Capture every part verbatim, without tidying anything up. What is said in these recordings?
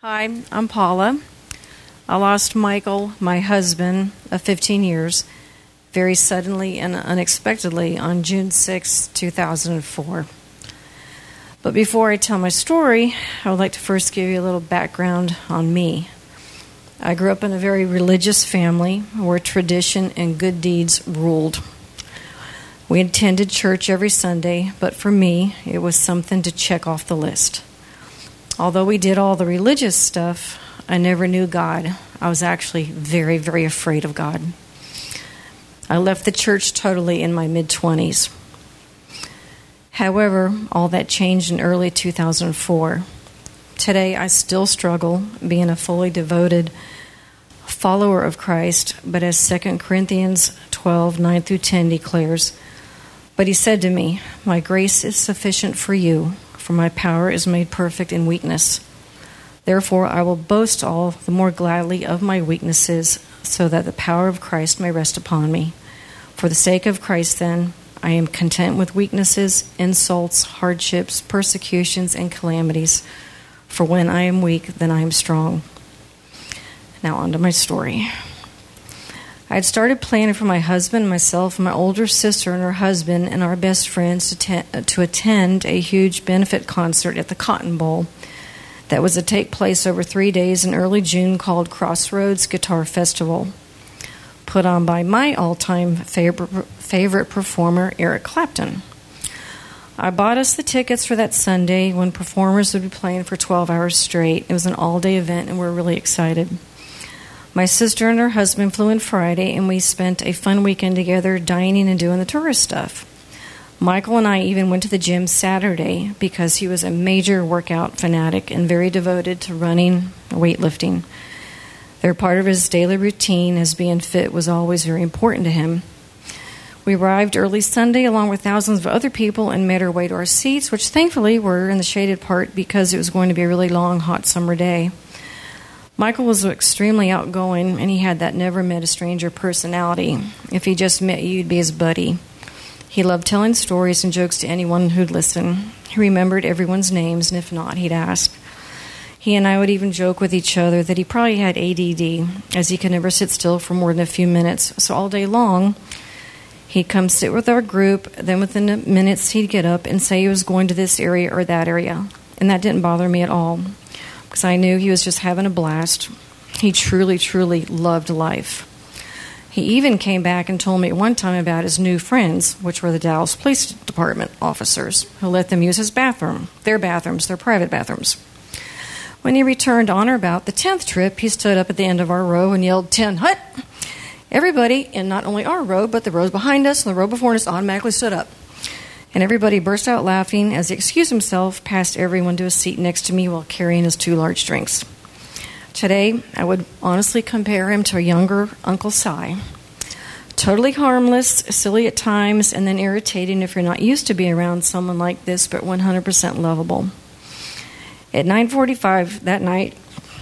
Hi, I'm Paula. I lost Michael, my husband of fifteen years, very suddenly and unexpectedly on June sixth, two thousand four. But before I tell my story, I would like to first give you a little background on me. I grew up in a very religious family where tradition and good deeds ruled. We attended church every Sunday, but for me, it was something to check off the list. Although we did all the religious stuff, I never knew God. I was actually very, very afraid of God. I left the church totally in my mid-twenties. However, all that changed in early two thousand four. Today, I still struggle being a fully devoted follower of Christ, but as Second Corinthians twelve, nine through ten declares, "But he said to me, my grace is sufficient for you, for my power is made perfect in weakness. Therefore, I will boast all the more gladly of my weaknesses, so that the power of Christ may rest upon me. For the sake of Christ, then, I am content with weaknesses, insults, hardships, persecutions, and calamities. For when I am weak, then I am strong." Now on to my story. I had started planning for my husband, myself, my older sister, and her husband, and our best friends to, te- to attend a huge benefit concert at the Cotton Bowl that was to take place over three days in early June, called Crossroads Guitar Festival, put on by my all-time favorite, favorite performer, Eric Clapton. I bought us the tickets for that Sunday when performers would be playing for twelve hours straight. It was an all-day event, and we were really excited. My sister and her husband flew in Friday, and we spent a fun weekend together dining and doing the tourist stuff. Michael and I even went to the gym Saturday because he was a major workout fanatic and very devoted to running and weightlifting. They're part of his daily routine, as being fit was always very important to him. We arrived early Sunday along with thousands of other people and made our way to our seats, which thankfully were in the shaded part because it was going to be a really long, hot summer day. Michael was extremely outgoing, and he had that never-met-a-stranger personality. If he just met you, you'd be his buddy. He loved telling stories and jokes to anyone who'd listen. He remembered everyone's names, and if not, he'd ask. He and I would even joke with each other that he probably had A D D, as he could never sit still for more than a few minutes. So all day long, he'd come sit with our group, then within minutes he'd get up and say he was going to this area or that area. And that didn't bother me at all, because I knew he was just having a blast. He truly, truly loved life. He even came back and told me at one time about his new friends, which were the Dallas Police Department officers, who let them use his bathroom, their bathrooms, their private bathrooms. When he returned on or about the tenth trip, he stood up at the end of our row and yelled, "ten hut!" Everybody, in not only our row, but the rows behind us and the row before us, automatically stood up. And everybody burst out laughing as he excused himself, passed everyone to a seat next to me while carrying his two large drinks. Today, I would honestly compare him to a younger Uncle Si. Totally harmless, silly at times, and then irritating if you're not used to being around someone like this, but one hundred percent lovable. At nine forty-five that night,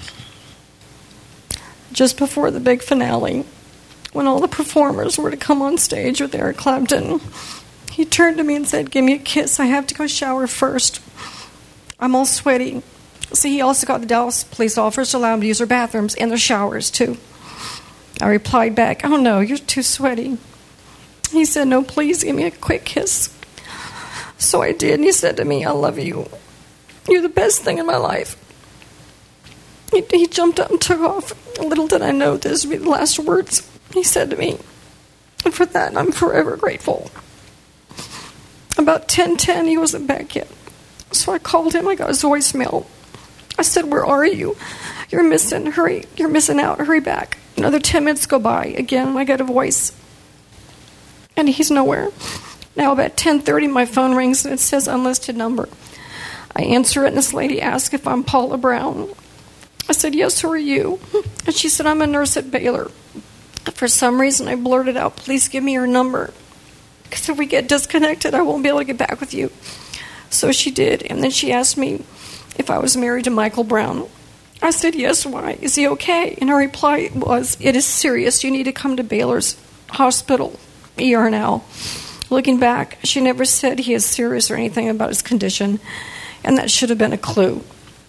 just before the big finale, when all the performers were to come on stage with Eric Clapton, he turned to me and said, "Give me a kiss. I have to go shower first. I'm all sweaty." So he also got the Dallas police officers to allow him to use their bathrooms and their showers, too. I replied back, "Oh, no, you're too sweaty." He said, "No, please, give me a quick kiss." So I did, and he said to me, "I love you. You're the best thing in my life." He, he jumped up and took off. Little did I know this would be the last words he said to me. And for that, I'm forever grateful. About ten ten, he wasn't back yet. So I called him. I got his voicemail. I said, "Where are you? You're missing. Hurry. You're missing out. Hurry back." Another ten minutes go by. Again, I get a voice. And he's nowhere. Now about ten thirty, my phone rings and it says unlisted number. I answer it, and this lady asks if I'm Paula Brown. I said, "Yes, who are you?" And she said, "I'm a nurse at Baylor." For some reason, I blurted out, "Please give me your number, because if we get disconnected, I won't be able to get back with you." So she did, and then she asked me if I was married to Michael Brown. I said, "Yes, why? Is he okay?" And her reply was, "It is serious. You need to come to Baylor's hospital, E R now." Looking back, she never said he is serious or anything about his condition, and that should have been a clue.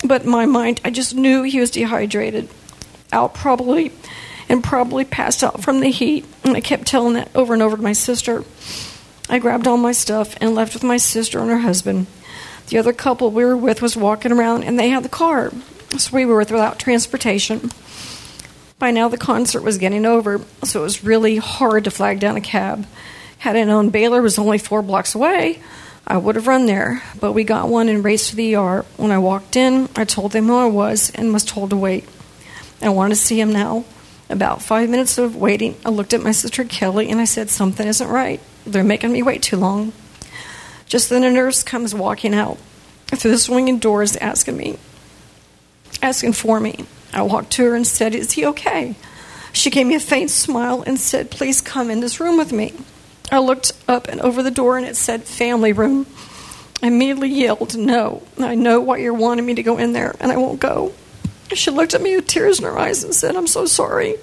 But in my mind, I just knew he was dehydrated, out probably, and probably passed out from the heat. And I kept telling that over and over to my sister. I grabbed all my stuff and left with my sister and her husband. The other couple we were with was walking around, and they had the car, so we were without transportation. By now, the concert was getting over, so it was really hard to flag down a cab. Had I known Baylor was only four blocks away, I would have run there, but we got one and raced to the E R. When I walked in, I told them who I was and was told to wait. I wanted to see him now. About five minutes of waiting, I looked at my sister Kelly and I said, something isn't right. They're making me wait too long. Just then a nurse comes walking out through the swinging doors asking me, asking for me. I walked to her and said, is he okay? She gave me a faint smile and said, please come in this room with me. I looked up and over the door and it said family room. I immediately yelled, no, I know why you're wanting me to go in there and I won't go. She looked at me with tears in her eyes and said, I'm so sorry.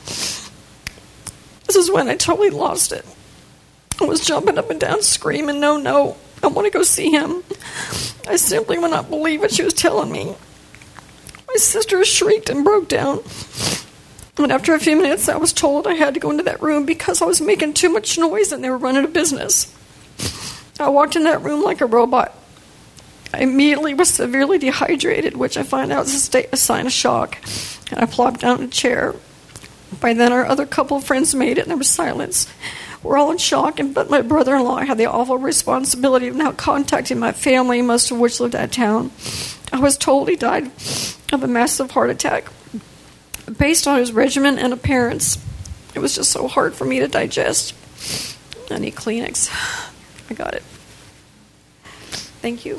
This is when I totally lost it. I was jumping up and down screaming, no, no, I want to go see him. I simply would not believe what she was telling me. My sister shrieked and broke down. And after a few minutes, I was told I had to go into that room because I was making too much noise and they were running a business. I walked in that room like a robot. I immediately was severely dehydrated, which I find out is a, state, a sign of shock. And I plopped down in a chair. By then, our other couple of friends made it, and there was silence. We're all in shock, and but my brother-in-law had the awful responsibility of now contacting my family, most of which lived out of town. I was told he died of a massive heart attack. Based on his regimen and appearance, it was just so hard for me to digest. I need Kleenex. I got it. Thank you.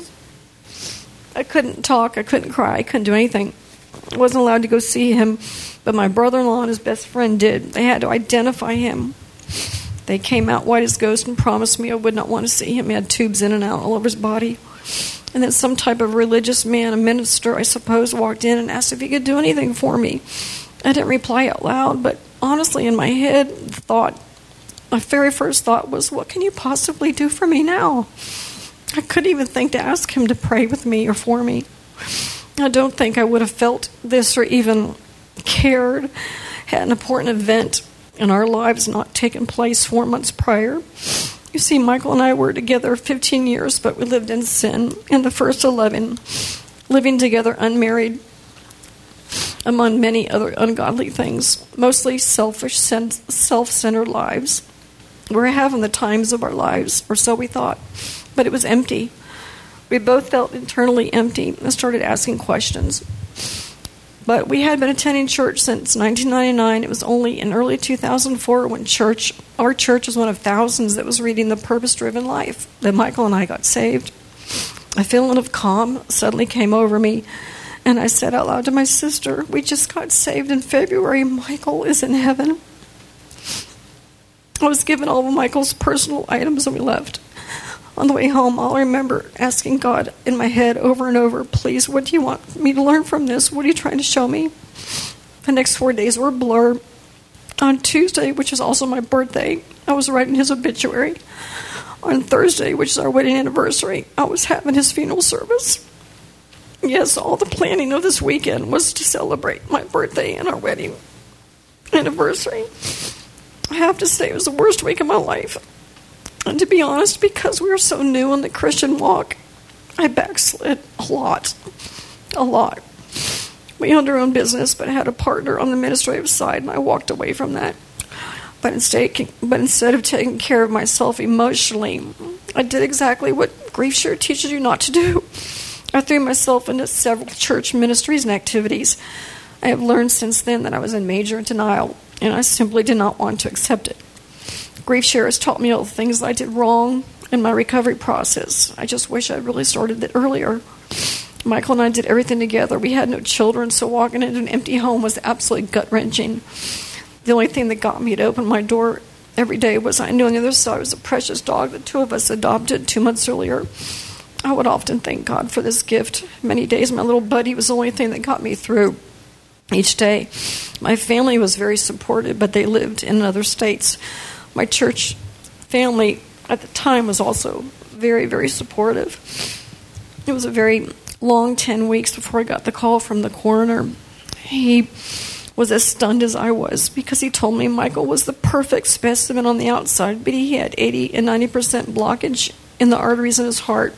I couldn't talk. I couldn't cry. I couldn't do anything. I wasn't allowed to go see him, but my brother-in-law and his best friend did. They had to identify him. They came out white as ghost and promised me I would not want to see him. He had tubes in and out all over his body. And then some type of religious man, a minister, I suppose, walked in and asked if he could do anything for me. I didn't reply out loud, but honestly, in my head, the thought, my very first thought was, what can you possibly do for me now? I couldn't even think to ask him to pray with me or for me. I don't think I would have felt this or even cared had an important event in our lives not taken place four months prior. You see, Michael and I were together fifteen years, but we lived in sin. In the first eleven, living together unmarried, among many other ungodly things, mostly selfish, self-centered lives. We were having the times of our lives, or so we thought, but it was empty. We both felt internally empty and started asking questions. But we had been attending church since nineteen ninety-nine. It was only in early two thousand four when church, our church was one of thousands that was reading The Purpose-Driven Life, that Michael and I got saved. A feeling of calm suddenly came over me, and I said out loud to my sister, we just got saved in February. Michael is in heaven. I was given all of Michael's personal items and we left. On the way home, I'll remember asking God in my head over and over, please, what do you want me to learn from this? What are you trying to show me? The next four days were a blur. On Tuesday, which is also my birthday, I was writing his obituary. On Thursday, which is our wedding anniversary, I was having his funeral service. Yes, all the planning of this weekend was to celebrate my birthday and our wedding anniversary. I have to say it was the worst week of my life. And to be honest, because we were so new in the Christian walk, I backslid a lot. A lot. We owned our own business, but had a partner on the administrative side, and I walked away from that. But instead, but instead of taking care of myself emotionally, I did exactly what Grief Share teaches you not to do. I threw myself into several church ministries and activities. I have learned since then that I was in major denial, and I simply did not want to accept it. Grief Share has taught me all the things I did wrong in my recovery process. I just wish I really started it earlier. Michael and I did everything together. We had no children, so walking into an empty home was absolutely gut-wrenching. The only thing that got me to open my door every day was I knew on the other side was a precious dog the two of us adopted two months earlier. I would often thank God for this gift. Many days my little buddy was the only thing that got me through each day. My family was very supportive, but they lived in other states. My church family at the time was also very, very supportive. It was a very long ten weeks before I got the call from the coroner. He was as stunned as I was because he told me Michael was the perfect specimen on the outside, but he had eighty and ninety percent blockage in the arteries in his heart.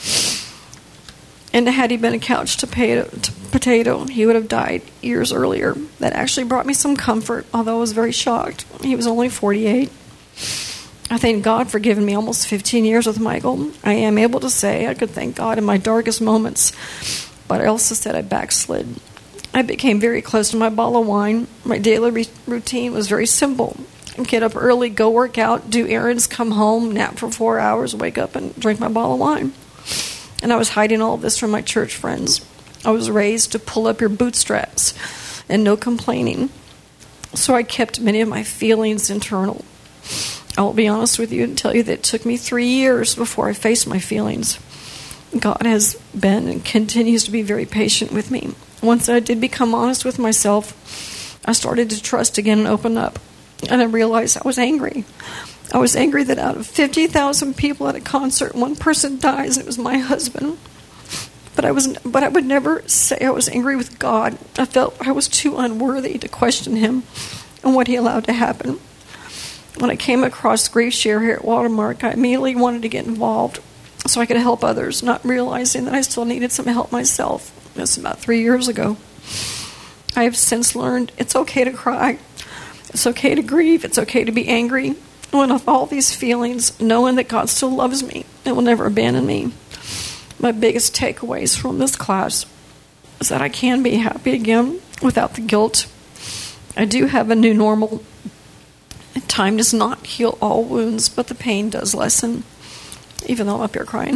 And had he been a couch potato, potato, he would have died years earlier. That actually brought me some comfort, although I was very shocked. He was only forty-eight. I thank God for giving me almost fifteen years with Michael. I am able to say I could thank God in my darkest moments, but I also said I backslid. I became very close to my bottle of wine. My daily re- routine was very simple. Get up early, go work out, do errands, come home, nap for four hours, wake up and drink my bottle of wine. And I was hiding all of this from my church friends. I was raised to pull up your bootstraps and no complaining. So I kept many of my feelings internal. I will be honest with you and tell you that it took me three years before I faced my feelings. God has been and continues to be very patient with me. Once I did become honest with myself, I started to trust again and open up. And I realized I was angry. I was angry that out of fifty thousand people at a concert, one person dies, and it was my husband. But I was, but I would never say I was angry with God. I felt I was too unworthy to question Him and what He allowed to happen. When I came across Grief Share here at Watermark, I immediately wanted to get involved so I could help others, not realizing that I still needed some help myself. That's about three years ago. I have since learned it's okay to cry. It's okay to grieve. It's okay to be angry. When of all these feelings, knowing that God still loves me and will never abandon me. My biggest takeaways from this class is that I can be happy again without the guilt. I do have a new normal. Time does not heal all wounds, but the pain does lessen, even though I'm up here crying.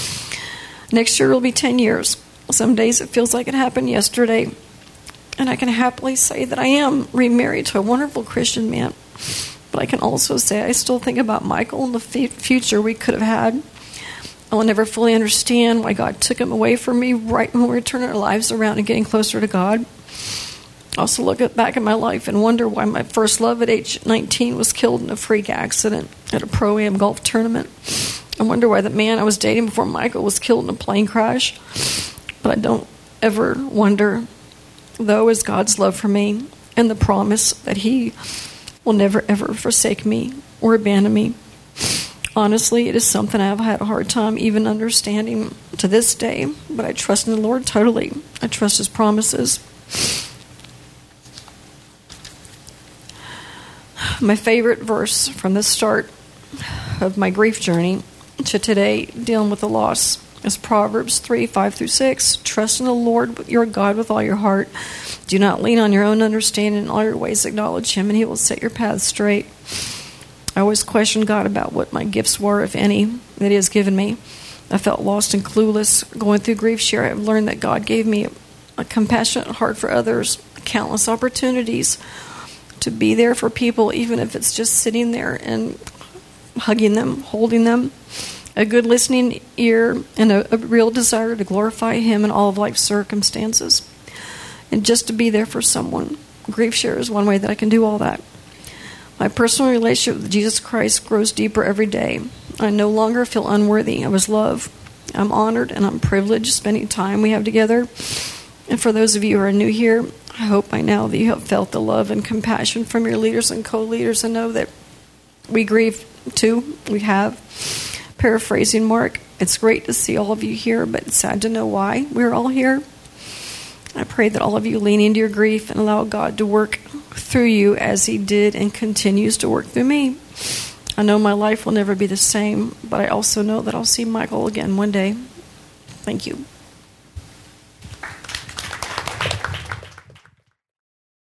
Next year will be ten years. Some days it feels like it happened yesterday. And I can happily say that I am remarried to a wonderful Christian man. But I can also say I still think about Michael and the f- future we could have had. I will never fully understand why God took him away from me right when we were turning our lives around and getting closer to God. I also look at, back at my life and wonder why my first love at age nineteen was killed in a freak accident at a Pro-Am golf tournament. I wonder why the man I was dating before Michael was killed in a plane crash. But I don't ever wonder, though, is God's love for me and the promise that He will never, ever forsake me or abandon me. Honestly, it is something I've had a hard time even understanding to this day, but I trust in the Lord totally. I trust His promises. My favorite verse from the start of my grief journey to today, dealing with the loss, is Proverbs three, five through six. Trust in the Lord your God with all your heart. Do not lean on your own understanding. In all your ways acknowledge Him, and He will set your path straight. I always questioned God about what my gifts were, if any, that He has given me. I felt lost and clueless. Going through Grief Share, I've learned that God gave me a, a compassionate heart for others, countless opportunities to be there for people, even if it's just sitting there and hugging them, holding them. A good listening ear, and a, a real desire to glorify Him in all of life's circumstances. And just to be there for someone. Grief Share is one way that I can do all that. My personal relationship with Jesus Christ grows deeper every day. I no longer feel unworthy of His love. I'm honored and I'm privileged spending time we have together. And for those of you who are new here, I hope by now that you have felt the love and compassion from your leaders and co-leaders and know that we grieve too. We have. Paraphrasing Mark, it's great to see all of you here, but it's sad to know why we're all here. I pray that all of you lean into your grief and allow God to work through you as He did and continues to work through me. I know my life will never be the same, but I also know that I'll see Michael again one day. Thank you.